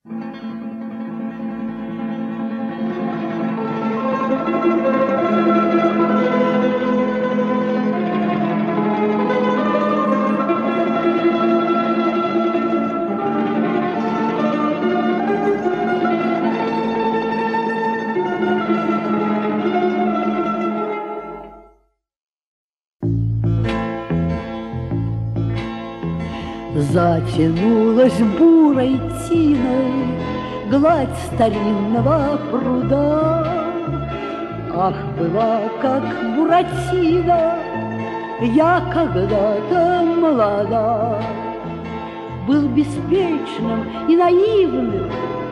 Затянулась бурой тиной гладь старинного пруда. Ах, была как Буратино я когда-то молода. Был беспечным и наивным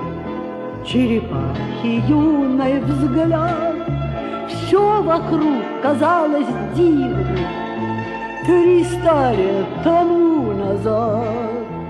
черепахи юный взгляд. Все вокруг казалось дивным 300 лет тому назад.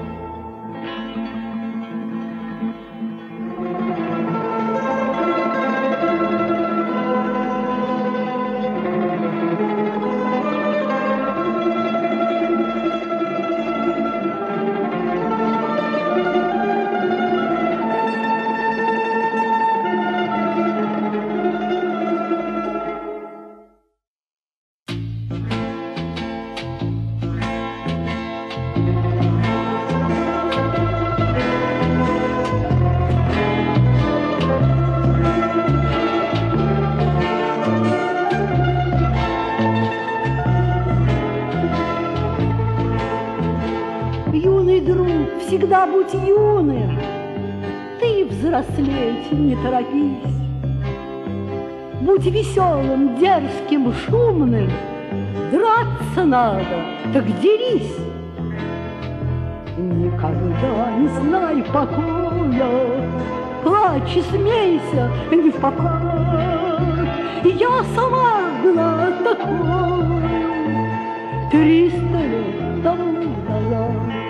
Юный друг, всегда будь юным, ты взрослеть не торопись. Будь веселым, дерзким, шумным, драться надо, так дерись. Никогда не знай покоя, плачь и смейся не в попад. Я сама была такой 300 лет тому назад.